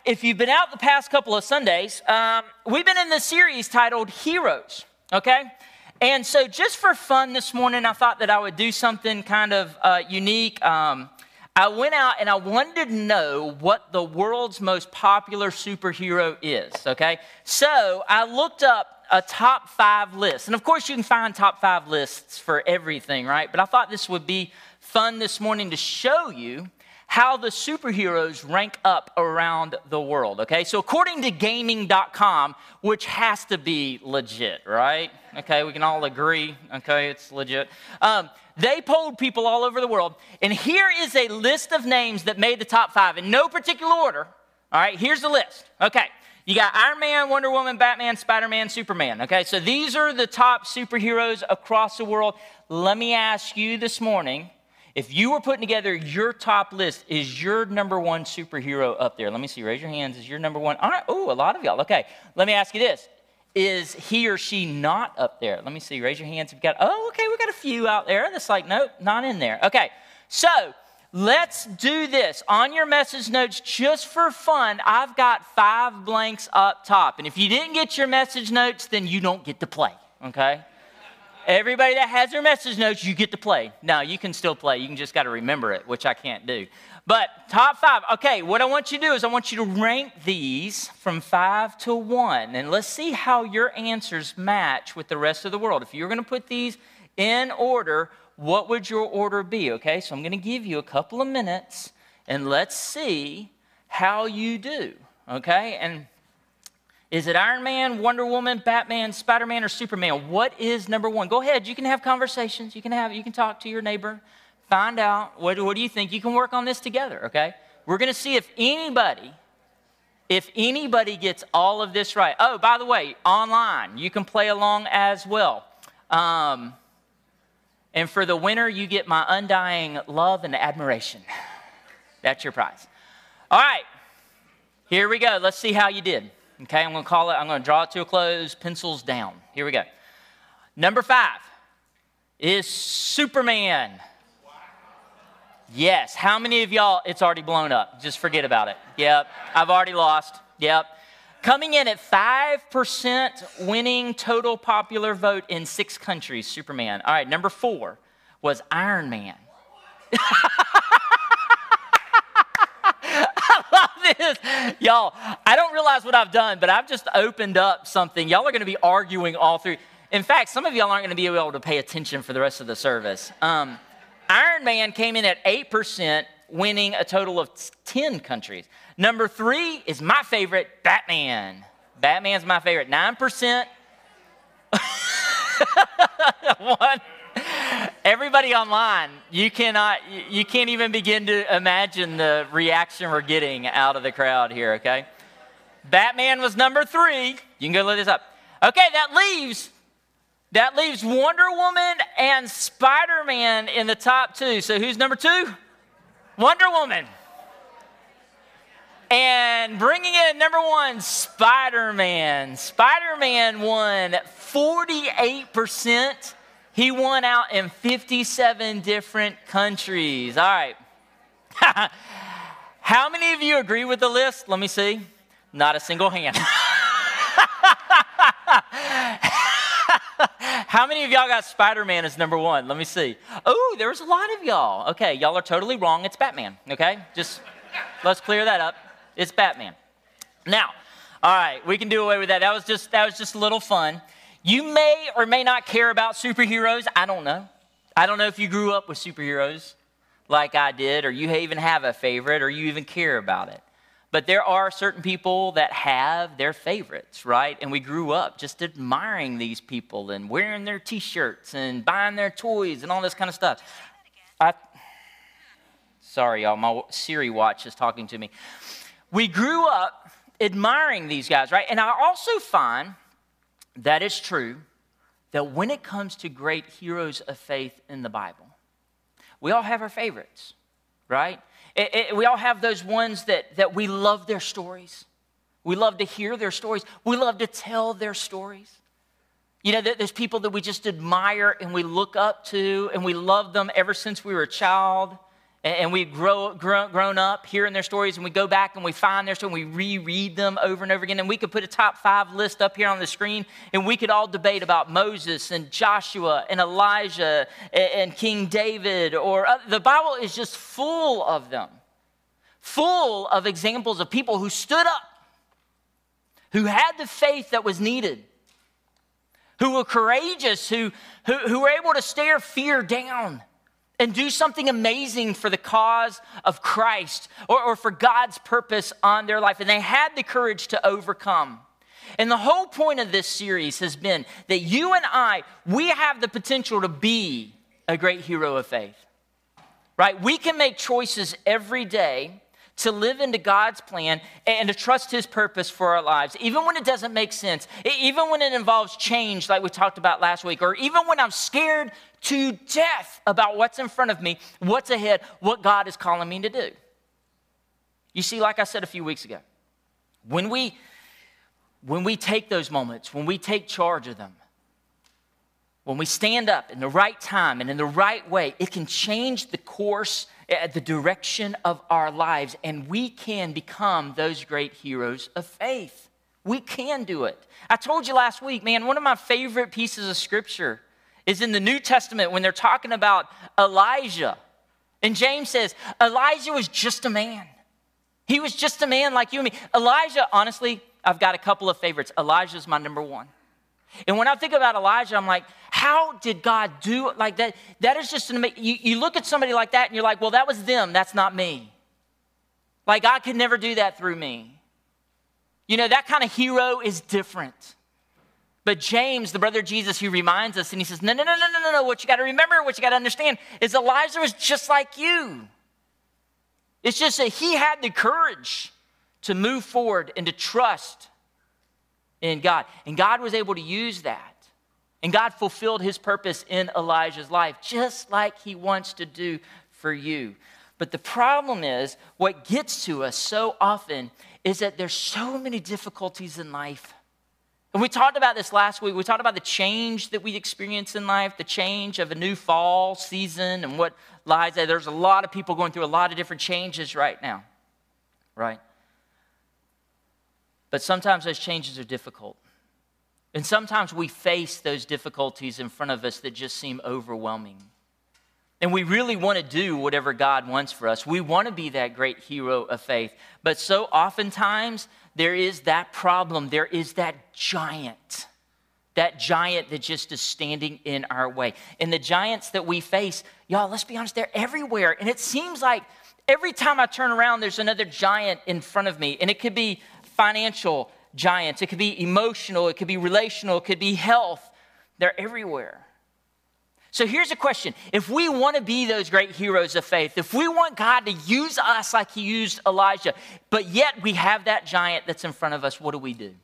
if you've been out the past couple of Sundays, we've been in this series titled Heroes, okay? And so just for fun this morning, I thought that I would do something kind of unique. I went out and I wanted to know what the world's most popular superhero is, okay? So I looked up a top 5 list. And of course, you can find top 5 lists for everything, right? But I thought this would be fun this morning to show you how the superheroes rank up around the world, okay? So according to gaming.com, which has to be legit, right? Okay, we can all agree, okay, it's legit. They polled people all over the world, and here is a list of names that made the top 5 in no particular order. All right, here's the list. Okay, you got Iron Man, Wonder Woman, Batman, Spider-Man, Superman. Okay, so these are the top superheroes across the world. Let me ask you this morning, if you were putting together your top list, is your number one superhero up there? Let me see, raise your hands. Is your number one? All right, oh, a lot of y'all. Okay, let me ask you this. Is he or she not up there? Let me see, raise your hands if you got, oh, okay, we got a few out there that's like, nope, not in there. Okay, so let's do this. On your message notes, just for fun, I've got 5 blanks up top. And if you didn't get your message notes, then you don't get to play, okay? Everybody that has their message notes, you get to play. Now, you can still play. You can just got to remember it, which I can't do. But top 5. Okay, what I want you to do is I want you to rank these from 5 to 1. And let's see how your answers match with the rest of the world. If you're going to put these in order, what would your order be? Okay, so I'm going to give you a couple of minutes, and let's see how you do. Okay, and is it Iron Man, Wonder Woman, Batman, Spider-Man, or Superman? What is number 1? Go ahead. You can have conversations. You can talk to your neighbor. Find out, what do you think? You can work on this together, okay? We're going to see if anybody gets all of this right. Oh, by the way, online, you can play along as well. And for the winner, you get my undying love and admiration. That's your prize. All right. Here we go. Let's see how you did. Okay, I'm going to draw it to a close, pencils down. Here we go. Number 5 is Superman. Wow. Yes, how many of y'all, it's already blown up? Just forget about it. Yep, I've already lost. Yep. Coming in at 5% winning total popular vote in 6 countries, Superman. All right, number 4 was Iron Man. This. Y'all, I don't realize what I've done, but I've just opened up something. Y'all are going to be arguing all through. In fact, some of y'all aren't going to be able to pay attention for the rest of the service. Iron Man came in at 8%, winning a total of 10 countries. Number 3 is my favorite, Batman. Batman's my favorite, 9%. 1. Everybody online, you can't even begin to imagine the reaction we're getting out of the crowd here, okay? Batman was number 3. You can go look this up. Okay, that leaves Wonder Woman and Spider-Man in the top 2. So who's number 2? Wonder Woman. And bringing in number 1, Spider-Man. Spider-Man won 48%. He won out in 57 different countries. All right. How many of you agree with the list? Let me see. Not a single hand. How many of y'all got Spider-Man as number 1? Let me see. Oh, there was a lot of y'all. Okay, y'all are totally wrong. It's Batman, okay? Just let's clear that up. It's Batman. Now, all right, we can do away with that. That was just a little fun. You may or may not care about superheroes. I don't know. I don't know if you grew up with superheroes like I did, or you even have a favorite, or you even care about it. But there are certain people that have their favorites, right? And we grew up just admiring these people and wearing their T-shirts and buying their toys and all this kind of stuff. Sorry, y'all. My Siri watch is talking to me. We grew up admiring these guys, right? And I also find that it's true that when it comes to great heroes of faith in the Bible, we all have our favorites, right? We all have those ones that we love their stories. We love to hear their stories. We love to tell their stories. You know, there's people that we just admire and we look up to and we love them ever since we were a child. And we've grown up hearing their stories, and we go back and we find their story, and we reread them over and over again. And we could put a top 5 list up here on the screen, and we could all debate about Moses and Joshua and Elijah and King David. Or the Bible is just full of them, full of examples of people who stood up, who had the faith that was needed, who were courageous, who were able to stare fear down and do something amazing for the cause of Christ or for God's purpose on their life. And they had the courage to overcome. And the whole point of this series has been that you and I, we have the potential to be a great hero of faith, right? We can make choices every day to live into God's plan and to trust his purpose for our lives, even when it doesn't make sense, even when it involves change like we talked about last week, or even when I'm scared to death about what's in front of me, what's ahead, what God is calling me to do. You see, like I said a few weeks ago, when we take those moments, when we take charge of them, when we stand up in the right time and in the right way, it can change the course, the direction of our lives, and we can become those great heroes of faith. We can do it. I told you last week, man, one of my favorite pieces of scripture is in the New Testament when they're talking about Elijah. And James says, Elijah was just a man. He was just a man like you and me. Elijah, honestly, I've got a couple of favorites. Elijah's my number one. And when I think about Elijah, I'm like, how did God do it like that? That is just an amazing. You look at somebody like that and you're like, well, that was them. That's not me. Like, God could never do that through me. You know, that kind of hero is different. But James, the brother of Jesus, he reminds us and he says, no. What you got to remember, what you got to understand is Elijah was just like you. It's just that he had the courage to move forward and to trust in God. And God was able to use that. And God fulfilled his purpose in Elijah's life, just like he wants to do for you. But the problem is, what gets to us so often is that there's so many difficulties in life. And we talked about this last week. We talked about the change that we experience in life, the change of a new fall season and what lies there. There's a lot of people going through a lot of different changes right now, right? But sometimes those changes are difficult. And sometimes we face those difficulties in front of us that just seem overwhelming. And we really want to do whatever God wants for us. We want to be that great hero of faith. But so oftentimes, there is that problem. There is that giant that just is standing in our way. And the giants that we face, y'all, let's be honest, they're everywhere. And it seems like every time I turn around, there's another giant in front of me. And it could be financial giants. It could be emotional. It could be relational. It could be health. They're everywhere. So here's a question. If we want to be those great heroes of faith, if we want God to use us like he used Elijah, but yet we have that giant that's in front of us, what do we do?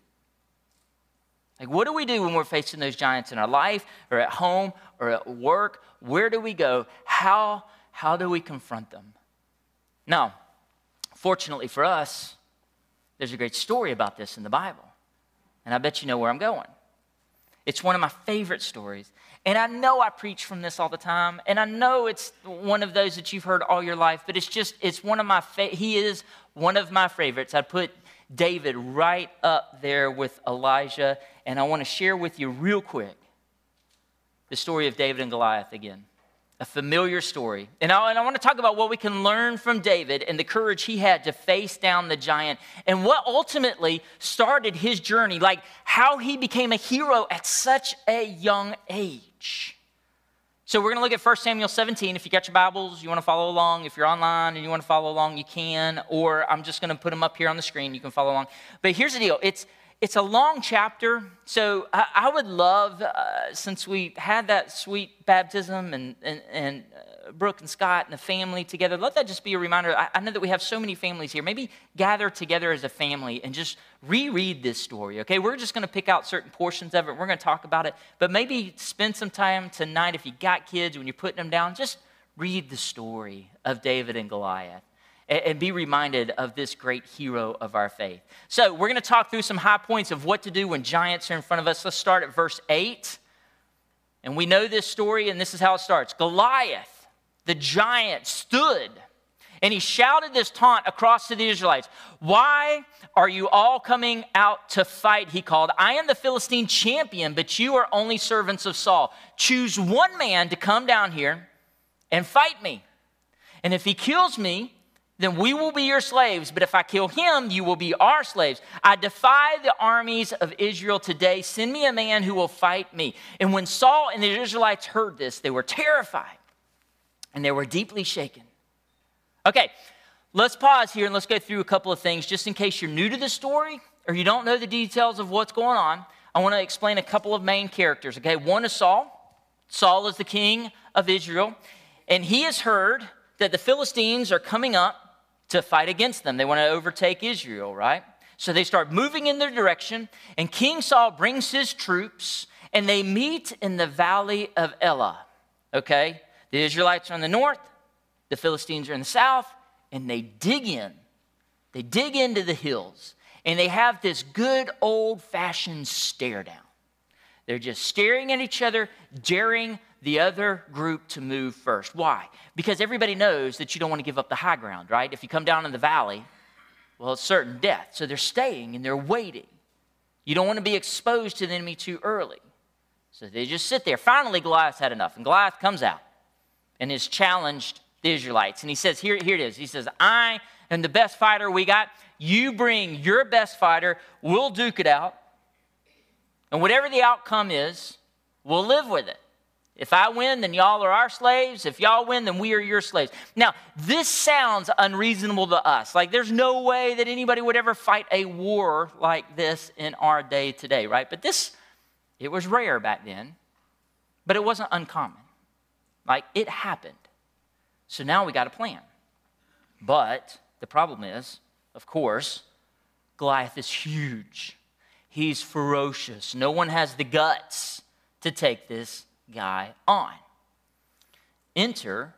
Like, what do we do when we're facing those giants in our life or at home or at work? Where do we go? How do we confront them? Now, fortunately for us, there's a great story about this in the Bible. And I bet you know where I'm going. It's one of my favorite stories. And I know I preach from this all the time. And I know it's one of those that you've heard all your life. But it's one of my, he is one of my favorites. I put David right up there with Elijah. And I want to share with you real quick the story of David and Goliath again. A familiar story. And I want to talk about what we can learn from David and the courage he had to face down the giant and what ultimately started his journey, like how he became a hero at such a young age. So we're going to look at 1 Samuel 17. If you got your Bibles, you want to follow along. If you're online and you want to follow along, you can. Or I'm just going to put them up here on the screen. You can follow along. But here's the deal. It's a long chapter, so I would love, since we had that sweet baptism and Brooke and Scott and the family together, let that just be a reminder. I know that we have so many families here. Maybe gather together as a family and just reread this story, okay? We're just going to pick out certain portions of it. We're going to talk about it, but maybe spend some time tonight if you got kids, when you're putting them down, just read the story of David and Goliath. And be reminded of this great hero of our faith. So we're going to talk through some high points of what to do when giants are in front of us. Let's start at verse 8. And we know this story, and this is how it starts. Goliath, the giant, stood And he shouted this taunt across to the Israelites. Why are you all coming out to fight, he called. I am the Philistine champion, but you are only servants of Saul. Choose one man to come down here and fight me. And if he kills me, then we will be your slaves. But if I kill him, you will be our slaves. I defy the armies of Israel today. Send me a man who will fight me. And when Saul and the Israelites heard this, they were terrified and they were deeply shaken. Okay, let's pause here and let's go through a couple of things just in case you're new to the story or you don't know the details of what's going on. I want to explain a couple of main characters, okay? One is Saul. Saul is the king of Israel, and he has heard that the Philistines are coming up to fight against them. They want to overtake Israel, right? So they start moving in their direction, and King Saul brings his troops, and they meet in the valley of Elah, okay? The Israelites are in the north. The Philistines are in the south, and they dig in. They dig into the hills, and they have this good old-fashioned stare down. They're just staring at each other, daring the other group to move first. Why? Because everybody knows that you don't want to give up the high ground, right? If you come down in the valley, well, it's certain death. So they're staying and they're waiting. You don't want to be exposed to the enemy too early. So they just sit there. Finally, Goliath had enough, and Goliath comes out and is challenged the Israelites. And he says, here it is. He says, I am the best fighter we got. You bring your best fighter. We'll duke it out. And whatever the outcome is, we'll live with it. If I win, then y'all are our slaves. If y'all win, then we are your slaves. Now, this sounds unreasonable to us. Like there's no way that anybody would ever fight a war like this in our day today, right? But it was rare back then, but it wasn't uncommon. Like it happened. So now we got a plan. But the problem is, of course, Goliath is huge. He's ferocious. No one has the guts to take this guy on. Enter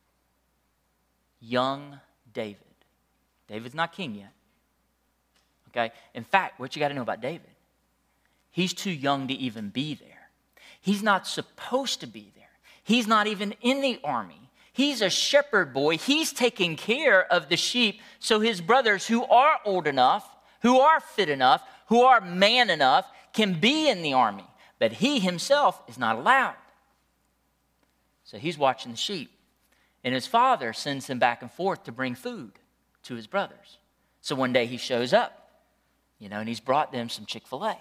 young David. David's not king yet. Okay? In fact, what you got to know about David, he's too young to even be there. He's not supposed to be there. He's not even in the army. He's a shepherd boy. He's taking care of the sheep so his brothers who are old enough, who are fit enough, who are man enough, can be in the army. But he himself is not allowed. So he's watching the sheep. And his father sends him back and forth to bring food to his brothers. So one day he shows up, and he's brought them some Chick-fil-A.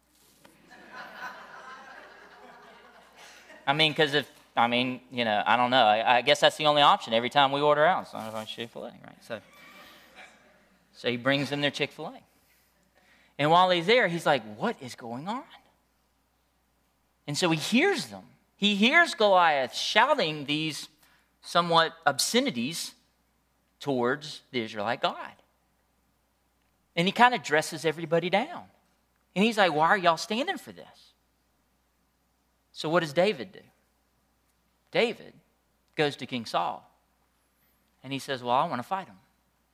I don't know. I guess that's the only option every time we order out. So I'm Chick-fil-A, right? So he brings them their Chick-fil-A. And while he's there, he's like, what is going on? And so he hears them. He hears Goliath shouting these somewhat obscenities towards the Israelite God. And he kind of dresses everybody down. And he's like, why are y'all standing for this? So what does David do? David goes to King Saul. And he says, well, I want to fight him.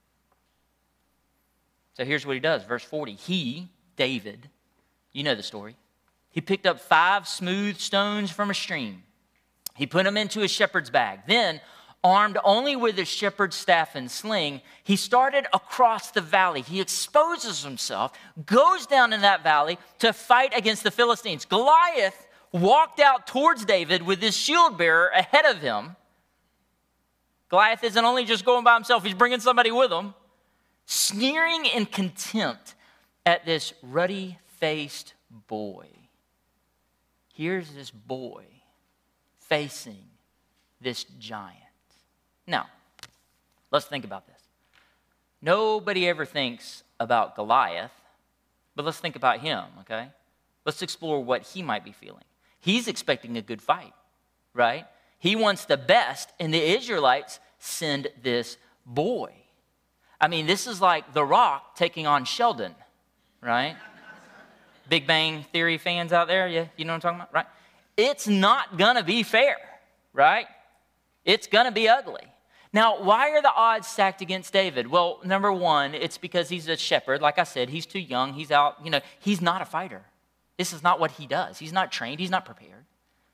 So here's what he does. Verse 40. He, David, you know the story. He picked up 5 smooth stones from a stream. He put them into his shepherd's bag. Then, armed only with his shepherd's staff and sling, he started across the valley. He exposes himself, goes down in that valley to fight against the Philistines. Goliath walked out towards David with his shield bearer ahead of him. Goliath isn't only just going by himself, he's bringing somebody with him, sneering in contempt at this ruddy-faced boy. Here's this boy facing this giant. Now, let's think about this. Nobody ever thinks about Goliath, but let's think about him, okay? Let's explore what he might be feeling. He's expecting a good fight, right? He wants the best, and the Israelites send this boy. I mean, this is like The Rock taking on Sheldon, right? Big Bang Theory fans out there, yeah, you know what I'm talking about, right? It's not going to be fair, right? It's going to be ugly. Now, why are the odds stacked against David? Well, number one, it's because he's a shepherd. Like I said, he's too young. He's out, he's not a fighter. This is not what he does. He's not trained. He's not prepared.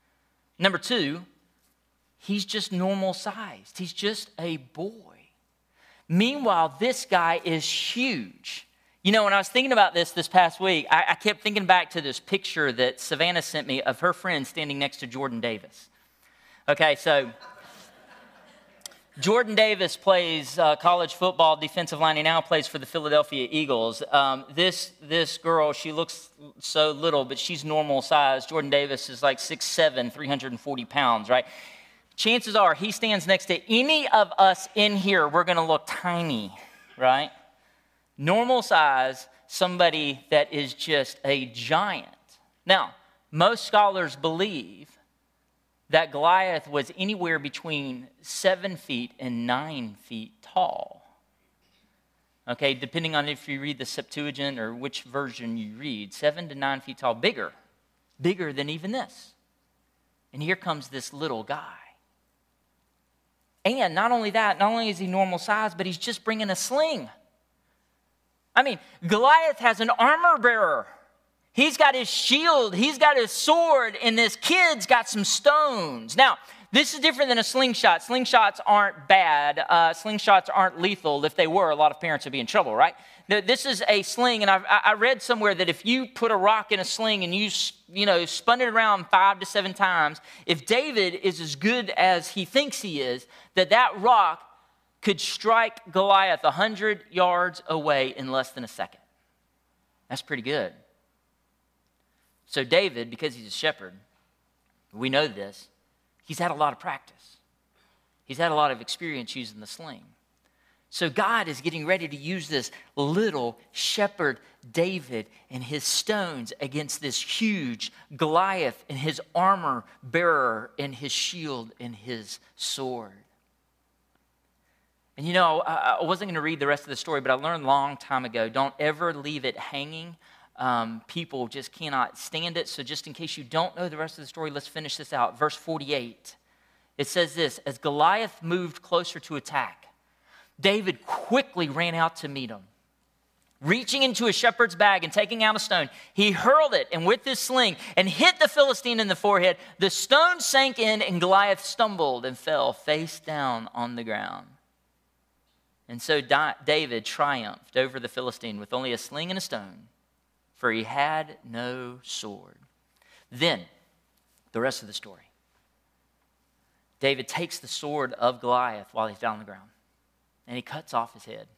Number two, he's just normal sized. He's just a boy. Meanwhile, this guy is huge. You know, when I was thinking about this past week, I kept thinking back to this picture that Savannah sent me of her friend standing next to Jordan Davis. Okay, so Jordan Davis plays college football defensive line. He now plays for the Philadelphia Eagles. This girl, she looks so little, but she's normal size. Jordan Davis is like 6'7", 340 pounds, right? Chances are he stands next to any of us in here, we're going to look tiny, right? Normal size, somebody that is just a giant. Now, most scholars believe that Goliath was anywhere between 7 feet and 9 feet tall. Okay, depending on if you read the Septuagint or which version you read, 7 to 9 feet tall, bigger than even this. And here comes this little guy. And not only that, not only is he normal size, but he's just bringing a sling. I mean, Goliath has an armor bearer. He's got his shield, he's got his sword, and this kid's got some stones. Now, this is different than a slingshot. Slingshots aren't bad. Slingshots aren't lethal. If they were, a lot of parents would be in trouble, right? This is a sling, and I read somewhere that if you put a rock in a sling and you spun it around 5 to 7 times, if David is as good as he thinks he is, that rock could strike Goliath 100 yards away in less than a second. That's pretty good. So David, because he's a shepherd, we know this, he's had a lot of practice. He's had a lot of experience using the sling. So God is getting ready to use this little shepherd David and his stones against this huge Goliath and his armor bearer and his shield and his sword. And you know, I wasn't going to read the rest of the story, but I learned a long time ago, don't ever leave it hanging. People just cannot stand it. So just in case you don't know the rest of the story, let's finish this out. Verse 48, it says this: as Goliath moved closer to attack, David quickly ran out to meet him. Reaching into a shepherd's bag and taking out a stone, he hurled it and with his sling and hit the Philistine in the forehead. The stone sank in and Goliath stumbled and fell face down on the ground. And so David triumphed over the Philistine with only a sling and a stone, for he had no sword. Then, the rest of the story. David takes the sword of Goliath while he's down on the ground, and he cuts off his head.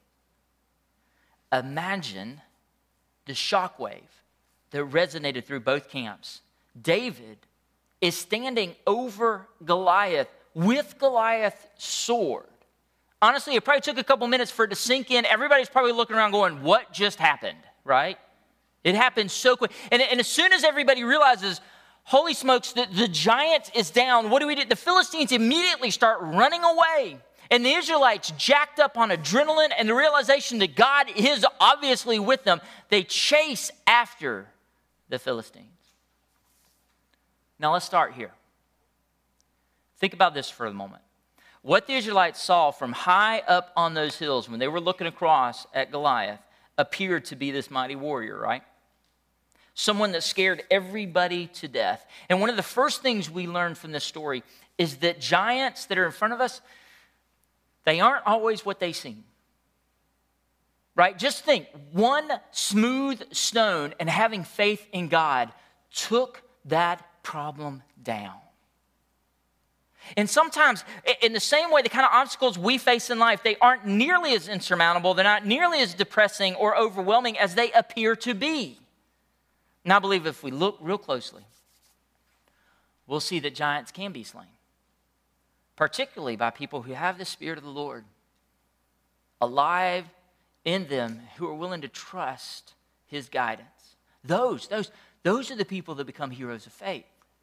Imagine the shockwave that resonated through both camps. David is standing over Goliath with Goliath's sword. Honestly, it probably took a couple minutes for it to sink in. Everybody's probably looking around going, what just happened, right? It happened so quick. And as soon as everybody realizes, holy smokes, the giant is down, what do? The Philistines immediately start running away. And the Israelites, jacked up on adrenaline and the realization that God is obviously with them, they chase after the Philistines. Now let's start here. Think about this for a moment. What the Israelites saw from high up on those hills when they were looking across at Goliath appeared to be this mighty warrior, right? Someone that scared everybody to death. And one of the first things we learn from this story is that giants that are in front of us, they aren't always what they seem. Right? Just think, one smooth stone and having faith in God took that problem down. And sometimes, in the same way, the kind of obstacles we face in life, they aren't nearly as insurmountable, they're not nearly as depressing or overwhelming as they appear to be. And I believe if we look real closely, we'll see that giants can be slain, particularly by people who have the Spirit of the Lord alive in them, who are willing to trust His guidance. Those are the people that become heroes of faith.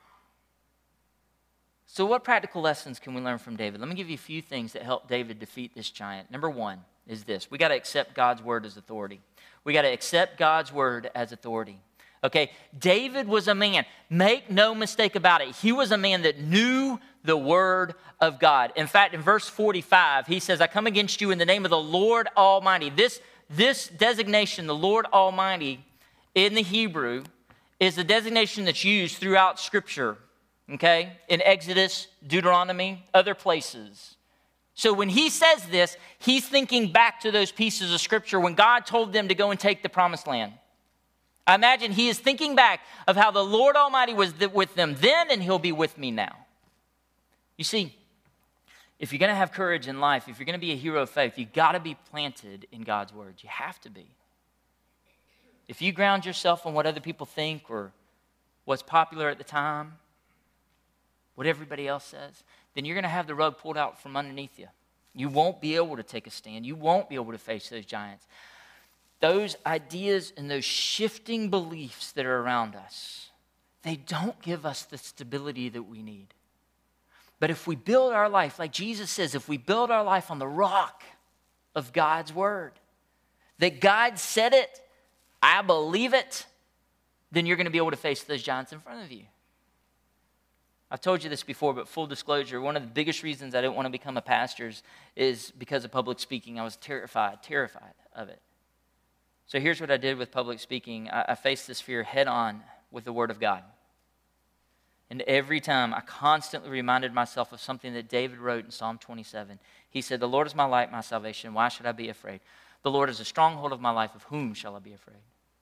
So what practical lessons can we learn from David? Let me give you a few things that help David defeat this giant. Number one is this: we got to accept God's word as authority. We got to accept God's word as authority. Okay, David was a man, make no mistake about it, he was a man that knew the word of God. In fact, in verse 45, he says, I come against you in the name of the Lord Almighty. This designation, the Lord Almighty, in the Hebrew, is the designation that's used throughout Scripture, okay? In Exodus, Deuteronomy, other places. So when he says this, he's thinking back to those pieces of scripture when God told them to go and take the promised land. I imagine he is thinking back of how the Lord Almighty was with them then, and he'll be with me now. You see, if you're going to have courage in life, if you're going to be a hero of faith, you got to be planted in God's word. You have to be. If you ground yourself on what other people think or what's popular at the time, what everybody else says, then you're going to have the rug pulled out from underneath you. You won't be able to take a stand. You won't be able to face those giants. Those ideas and those shifting beliefs that are around us, they don't give us the stability that we need. But if we build our life, like Jesus says, if we build our life on the rock of God's word, that God said it, I believe it, then you're going to be able to face those giants in front of you. I've told you this before, but full disclosure, one of the biggest reasons I didn't want to become a pastor is because of public speaking. I was terrified of it. So here's what I did with public speaking. I faced this fear head on with the Word of God. And every time I constantly reminded myself of something that David wrote in Psalm 27. He said, "The Lord is my light, my salvation. Why should I be afraid? The Lord is a stronghold of my life. Of whom shall I be afraid?"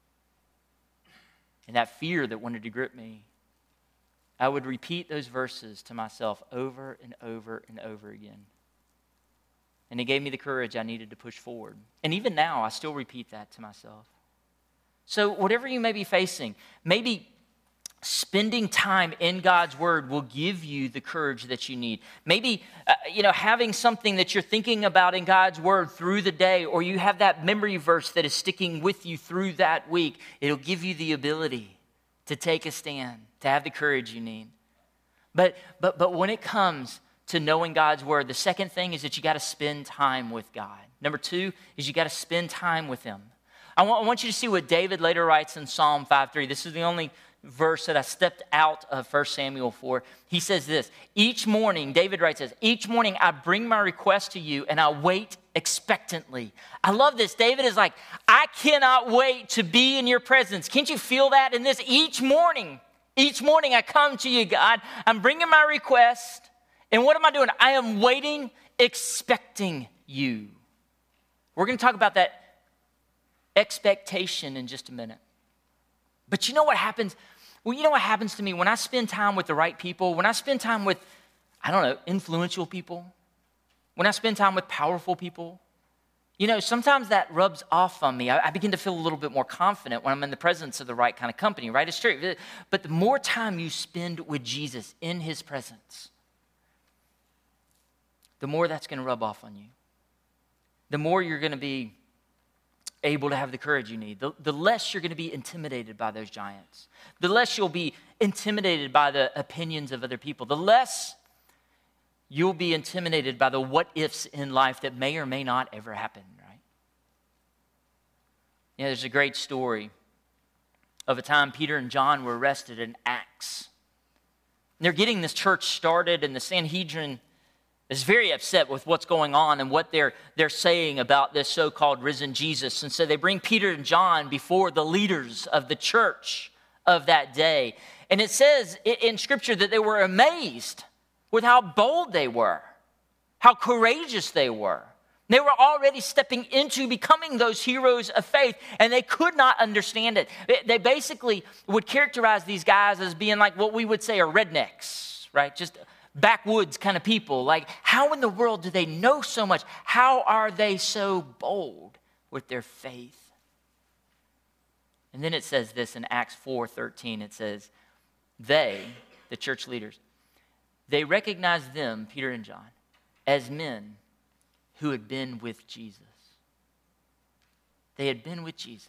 And that fear that wanted to grip me, I would repeat those verses to myself over and over and over again. And it gave me the courage I needed to push forward. And even now, I still repeat that to myself. So whatever you may be facing, maybe spending time in God's word will give you the courage that you need. Maybe, having something that you're thinking about in God's word through the day, or you have that memory verse that is sticking with you through that week, it'll give you the ability to take a stand, to have the courage you need. But when it comes to knowing God's word, the second thing is that you got to spend time with God. Number 2 is you got to spend time with him. I want you to see what David later writes in Psalm 5:3. This is the only verse that I stepped out of 1 Samuel for. He says this, each morning, David writes this, each morning I bring my request to you and I wait expectantly. I love this. David is like, I cannot wait to be in your presence. Can't you feel that in this? Each morning I come to you, God. I'm bringing my request. And what am I doing? I am waiting, expecting you. We're going to talk about that expectation in just a minute. But you know what happens? Well, you know what happens to me when I spend time with the right people, when I spend time with, influential people, when I spend time with powerful people, sometimes that rubs off on me. I begin to feel a little bit more confident when I'm in the presence of the right kind of company, right? It's true. But the more time you spend with Jesus in his presence, the more that's going to rub off on you. The more you're going to be able to have the courage you need. The less you're going to be intimidated by those giants. The less you'll be intimidated by the opinions of other people. The less you'll be intimidated by the what-ifs in life that may or may not ever happen, right? There's a great story of a time Peter and John were arrested in Acts. They're getting this church started, and the Sanhedrin is very upset with what's going on and what they're saying about this so-called risen Jesus. And so they bring Peter and John before the leaders of the church of that day. And it says in Scripture that they were amazed with how bold they were, how courageous they were. They were already stepping into becoming those heroes of faith, and they could not understand it. They basically would characterize these guys as being like what we would say are rednecks, right? Just backwoods kind of people. Like, how in the world do they know so much? How are they so bold with their faith? And then it says this in Acts 4:13. It says, they, the church leaders, they recognized them, Peter and John, as men who had been with Jesus. They had been with Jesus.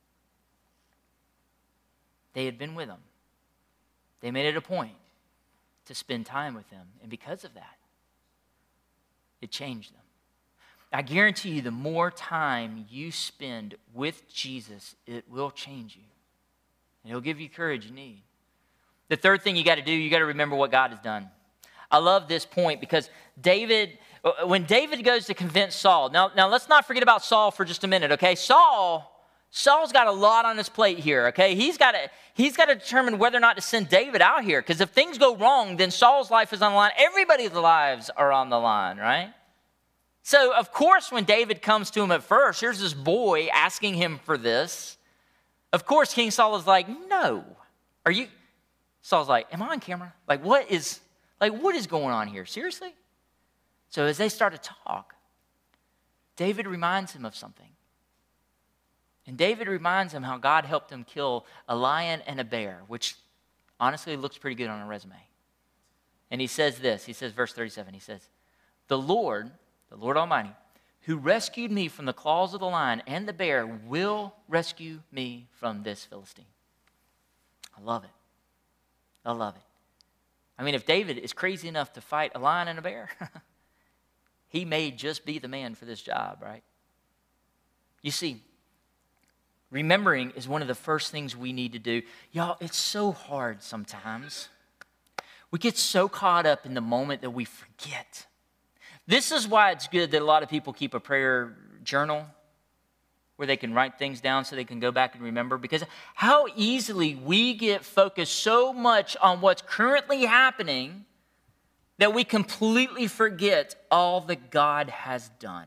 They had been with him. They made it a point to spend time with him. And because of that, it changed them. I guarantee you, the more time you spend with Jesus, it will change you. And he'll give you courage you need. The third thing you got to do, you got to remember what God has done. I love this point because when David goes to convince Saul, now let's not forget about Saul for just a minute, okay? Saul's got a lot on his plate here, okay? He's got to determine whether or not to send David out here, because if things go wrong, then Saul's life is on the line. Everybody's lives are on the line, right? So, of course, when David comes to him at first, here's this boy asking him for this. Of course, King Saul is like, no. Saul's like, am I on camera? What is going on here? Seriously? So as they start to talk, David reminds him of something. And David reminds him how God helped him kill a lion and a bear, which honestly looks pretty good on a resume. And he says this, verse 37, he says, the Lord Almighty, who rescued me from the claws of the lion and the bear, will rescue me from this Philistine. I love it. I love it. I mean, if David is crazy enough to fight a lion and a bear, he may just be the man for this job, right? You see, remembering is one of the first things we need to do. Y'all, it's so hard sometimes. We get so caught up in the moment that we forget. This is why it's good that a lot of people keep a prayer journal where they can write things down so they can go back and remember, because how easily we get focused so much on what's currently happening that we completely forget all that God has done.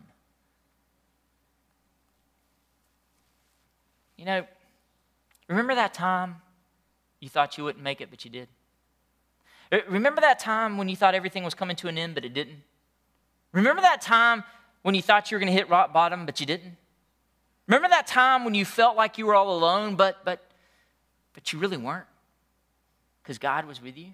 You know, remember that time you thought you wouldn't make it, but you did? Remember that time when you thought everything was coming to an end, but it didn't? Remember that time when you thought you were going to hit rock bottom, but you didn't? Remember that time when you felt like you were all alone, but you really weren't, because God was with you?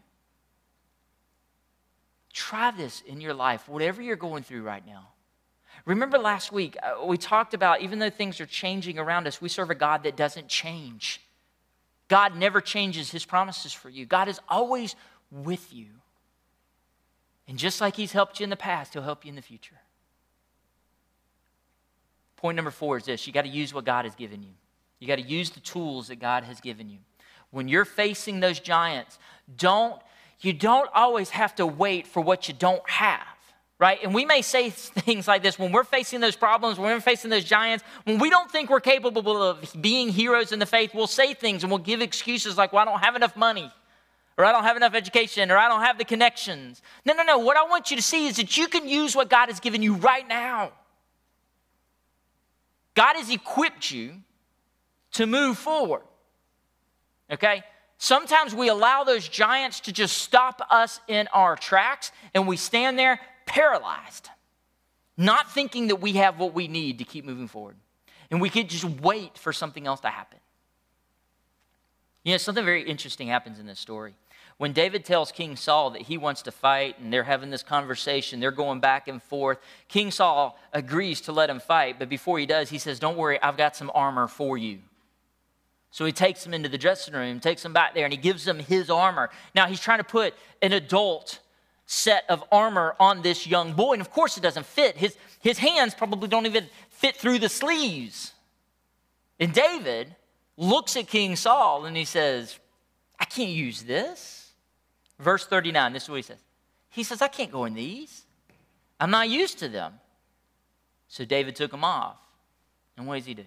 Try this in your life, whatever you're going through right now. Remember last week, we talked about, even though things are changing around us, we serve a God that doesn't change. God never changes his promises for you. God is always with you. And just like he's helped you in the past, he'll help you in the future. Point number 4 is this. You got to use what God has given you. You got to use the tools that God has given you. When you're facing those giants, you don't always have to wait for what you don't have, right? And we may say things like this when we're facing those problems, when we're facing those giants, when we don't think we're capable of being heroes in the faith, we'll say things and we'll give excuses like, well, I don't have enough money, or I don't have enough education, or I don't have the connections. No. What I want you to see is that you can use what God has given you right now. God has equipped you to move forward, okay? Sometimes we allow those giants to just stop us in our tracks, and we stand there paralyzed, not thinking that we have what we need to keep moving forward. And we could just wait for something else to happen. You know, something very interesting happens in this story. When David tells King Saul that he wants to fight, and they're having this conversation, they're going back and forth, King Saul agrees to let him fight, but before he does, he says, don't worry, I've got some armor for you. So he takes him into the dressing room, takes him back there, and he gives him his armor. Now, he's trying to put an adult set of armor on this young boy, and of course it doesn't fit. His hands probably don't even fit through the sleeves. And David looks at King Saul, and he says, I can't use this. Verse 39, this is what he says. He says, I can't go in these. I'm not used to them. So David took them off. And what does he do?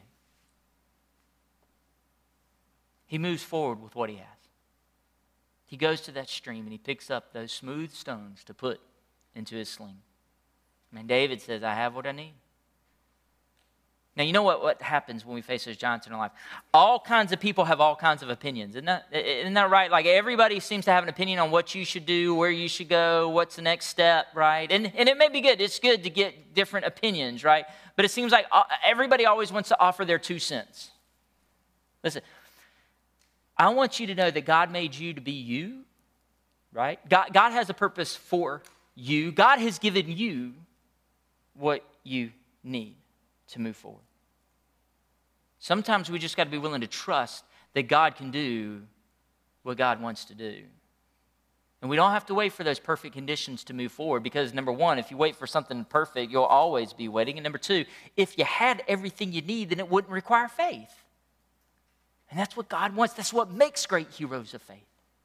He moves forward with what he has. He goes to that stream and he picks up those smooth stones to put into his sling. And David says, I have what I need. Now, you know what happens when we face those giants in our life? All kinds of people have all kinds of opinions. Isn't that right? Like everybody seems to have an opinion on what you should do, where you should go, what's the next step, right? And it may be good. It's good to get different opinions, right? But it seems like everybody always wants to offer their 2 cents. Listen, I want you to know that God made you to be you, right? God has a purpose for you. God has given you what you need to move forward. Sometimes we just got to be willing to trust that God can do what God wants to do. And we don't have to wait for those perfect conditions to move forward, because number 1, if you wait for something perfect, you'll always be waiting. And number 2, if you had everything you need, then it wouldn't require faith. And that's what God wants. That's what makes great heroes of faith.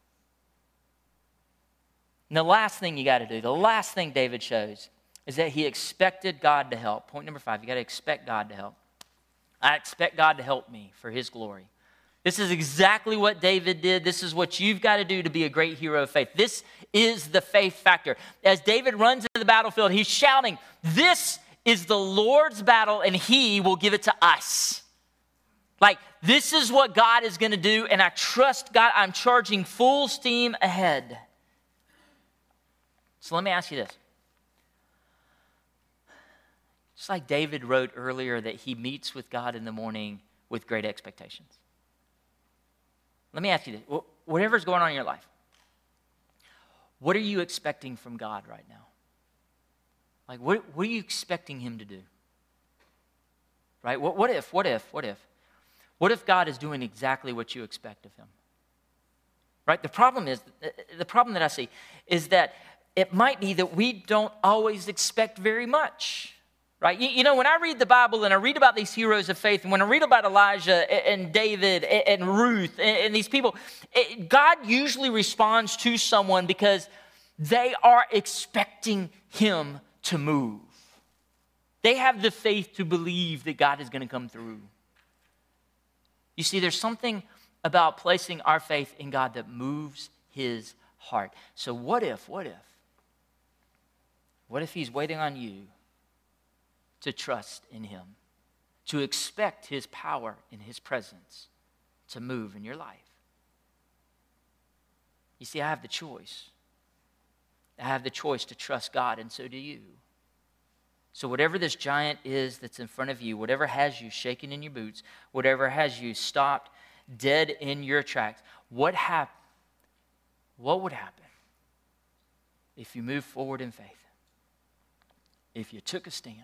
And the last thing you got to do, the last thing David shows, is that he expected God to help. Point number 5, you got to expect God to help. I expect God to help me for his glory. This is exactly what David did. This is what you've got to do to be a great hero of faith. This is the faith factor. As David runs into the battlefield, he's shouting, this is the Lord's battle and he will give it to us. Like, this is what God is going to do, and I trust God. I'm charging full steam ahead. So let me ask you this. Just like David wrote earlier that he meets with God in the morning with great expectations. Let me ask you this. Whatever's going on in your life, what are you expecting from God right now? Like, what are you expecting him to do? Right? What if? What if God is doing exactly what you expect of him? Right? The problem that I see is that it might be that we don't always expect very much. Right? You know, when I read the Bible and I read about these heroes of faith, and when I read about Elijah and David and Ruth and these people, God usually responds to someone because they are expecting him to move. They have the faith to believe that God is going to come through. You see, there's something about placing our faith in God that moves his heart. So what if he's waiting on you to trust in him, to expect his power and his presence to move in your life? You see, I have the choice. I have the choice to trust God, and so do you. So whatever this giant is that's in front of you, whatever has you shaking in your boots, whatever has you stopped dead in your tracks, what would happen if you moved forward in faith? If you took a stand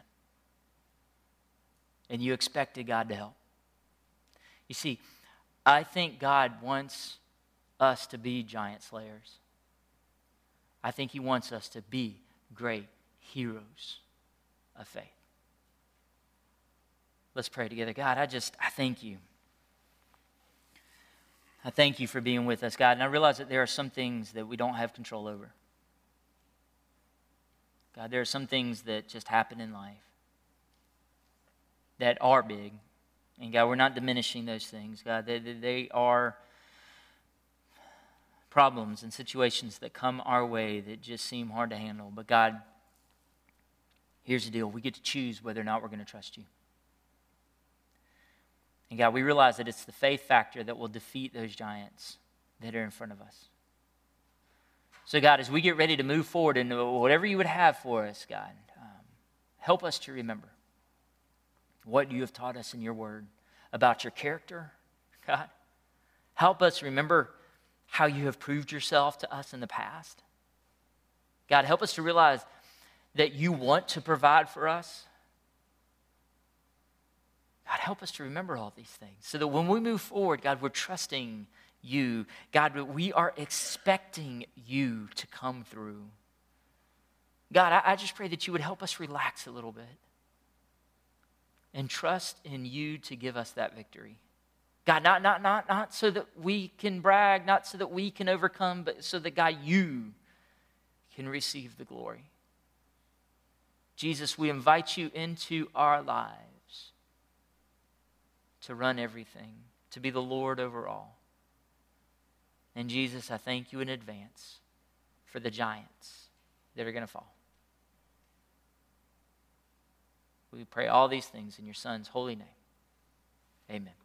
and you expected God to help? You see, I think God wants us to be giant slayers. I think he wants us to be great heroes of faith. Let's pray together. God, I thank you. I thank you for being with us, God. And I realize that there are some things that we don't have control over. God, there are some things that just happen in life that are big. And God, we're not diminishing those things. God, they are problems and situations that come our way that just seem hard to handle. But God, here's the deal. We get to choose whether or not we're going to trust you. And God, we realize that it's the faith factor that will defeat those giants that are in front of us. So God, as we get ready to move forward into whatever you would have for us, God, help us to remember what you have taught us in your word about your character, God. Help us remember how you have proved yourself to us in the past. God, help us to realize that you want to provide for us. God, help us to remember all these things so that when we move forward, God, we're trusting you. God, we are expecting you to come through. God, I just pray that you would help us relax a little bit and trust in you to give us that victory. God, not so that we can brag, not so that we can overcome, but so that, God, you can receive the glory. Jesus, we invite you into our lives to run everything, to be the Lord over all. And Jesus, I thank you in advance for the giants that are going to fall. We pray all these things in your Son's holy name. Amen.